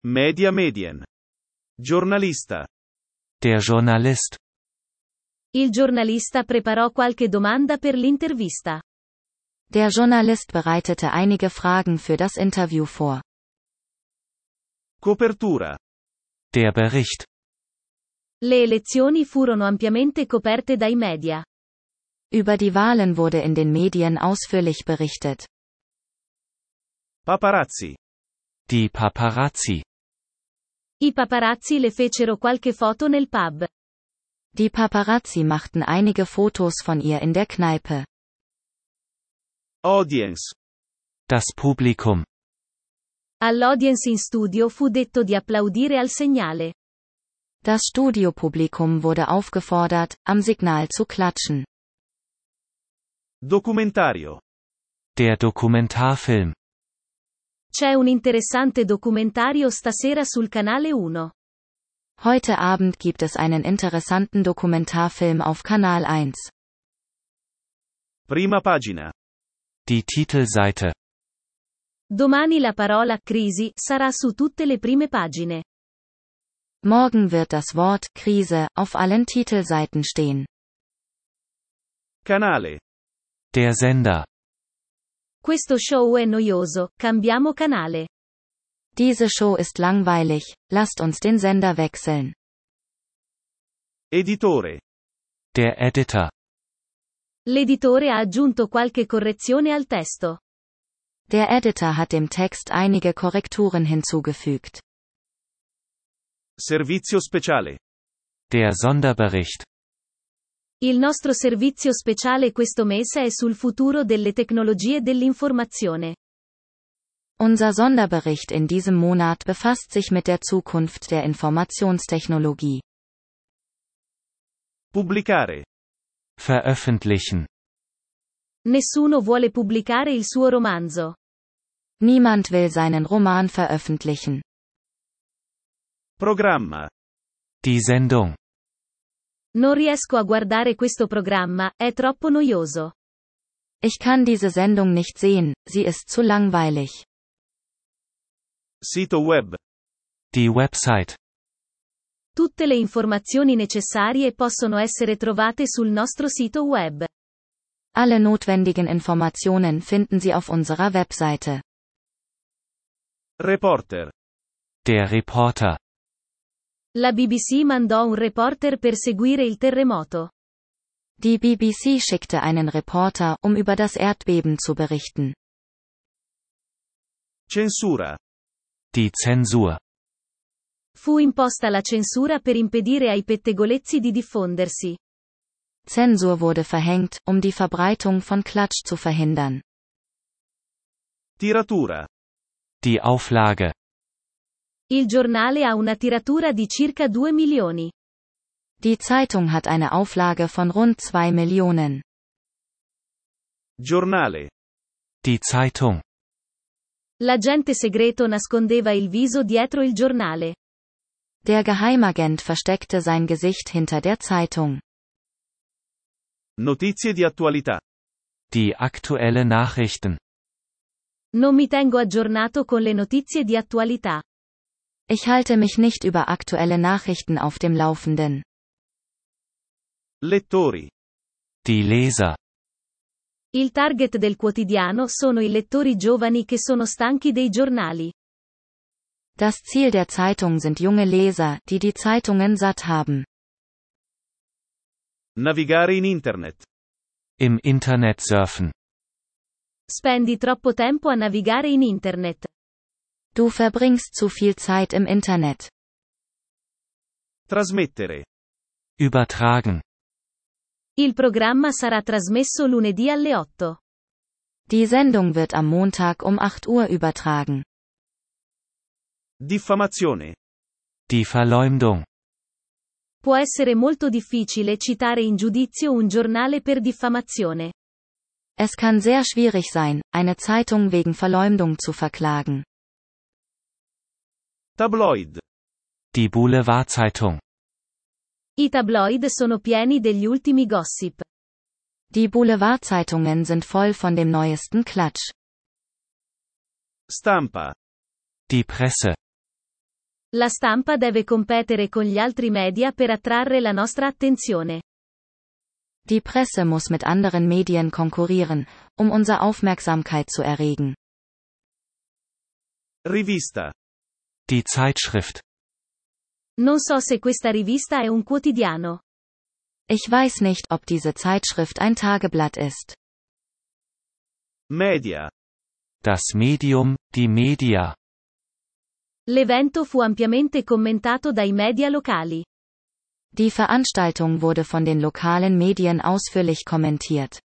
Media Medien. Giornalista. Der Journalist. Il giornalista preparò qualche domanda per l'intervista. Der Journalist bereitete einige Fragen für das Interview vor. Copertura. Der Bericht. Le elezioni furono ampiamente coperte dai media. Über die Wahlen wurde in den Medien ausführlich berichtet. Paparazzi. Die Paparazzi. I paparazzi le fecero qualche foto nel pub. Die Paparazzi machten einige Fotos von ihr in der Kneipe. Audience. Das Publikum. All'audience in studio fu detto di applaudire al segnale. Das Studiopublikum wurde aufgefordert, am Signal zu klatschen. Documentario. Der Dokumentarfilm. C'è un interessante documentario stasera sul canale 1. Heute Abend gibt es einen interessanten Dokumentarfilm auf Kanal 1. Prima pagina. Die Titelseite. Domani la parola crisi sarà su tutte le prime pagine. Morgen wird das Wort Krise auf allen Titelseiten stehen. Canale. Der Sender. Questo show è noioso, cambiamo canale. Diese Show ist langweilig, lasst uns den Sender wechseln. Editore. Der Editor. L'editore ha aggiunto qualche correzione al testo. Der Editor hat dem Text einige Korrekturen hinzugefügt. Servizio speciale. Der Sonderbericht. Il nostro servizio speciale questo mese è sul futuro delle tecnologie dell'informazione. Unser Sonderbericht in diesem Monat befasst sich mit der Zukunft der Informationstechnologie. Pubblicare. Veröffentlichen. Nessuno vuole pubblicare il suo romanzo. Niemand will seinen Roman veröffentlichen. Programma. Die Sendung. Non riesco a guardare questo programma, è troppo noioso. Ich kann diese Sendung nicht sehen, sie ist zu langweilig. Sito web. Die Website. Tutte le informazioni necessarie possono essere trovate sul nostro sito web. Alle notwendigen Informationen finden Sie auf unserer Webseite. Reporter. Der Reporter. La BBC mandò un reporter per seguire il terremoto. Die BBC schickte einen Reporter, um über das Erdbeben zu berichten. Censura. Die Zensur. Fu imposta la censura per impedire ai pettegolezzi di diffondersi. Zensur wurde verhängt, um die Verbreitung von Klatsch zu verhindern. Tiratura. Die Auflage. Il giornale ha una tiratura di circa 2 milioni. Die Zeitung hat eine Auflage von rund 2 Millionen. Giornale. Die Zeitung. L'agente segreto nascondeva il viso dietro il giornale. Der Geheimagent versteckte sein Gesicht hinter der Zeitung. Notizie di attualità. Die aktuelle Nachrichten. Non mi tengo aggiornato con le notizie di attualità. Ich halte mich nicht über aktuelle Nachrichten auf dem Laufenden. Lettori. Die Leser. Il target del quotidiano sono i lettori giovani che sono stanchi dei giornali. Das Ziel der Zeitung sind junge Leser, die die Zeitungen satt haben. Navigare in internet. Im Internet surfen. Spendi troppo tempo a navigare in internet. Du verbringst zu viel Zeit im Internet. Trasmettere. Übertragen. Il programma sarà trasmesso lunedì alle 8. Die Sendung wird am Montag um 8 Uhr übertragen. Diffamazione. Die Verleumdung. Può essere molto difficile citare in giudizio un giornale per diffamazione. Es kann sehr schwierig sein, eine Zeitung wegen Verleumdung zu verklagen. Tabloid. Die Boulevardzeitung. I tabloid sono pieni degli ultimi gossip. Die Boulevardzeitungen sind voll von dem neuesten Klatsch. Stampa. Die Presse. La stampa deve competere con gli altri media per attrarre la nostra attenzione. Die Presse muss mit anderen Medien konkurrieren, um unsere Aufmerksamkeit zu erregen. Rivista. Die Zeitschrift. Non so se questa rivista è un quotidiano. Ich weiß nicht, ob diese Zeitschrift ein Tageblatt ist. Media. Das Medium, die Media. L'evento fu ampiamente commentato dai media locali. Die Veranstaltung wurde von den lokalen Medien ausführlich kommentiert.